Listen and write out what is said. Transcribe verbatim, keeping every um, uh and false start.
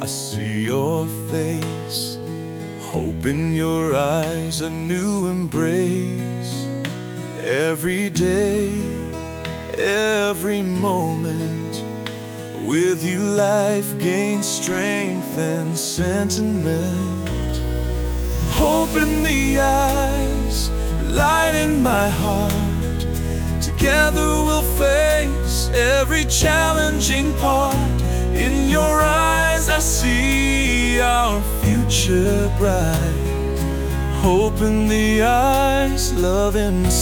I see your face, hope in your eyes, a new embrace. Every day, every moment, with you life gains strength and sentiment. Hope in the eyes, light in my heart. Together we'll face every challenging part. In your eyes I see our future bright. Hope in the eyes, love inside.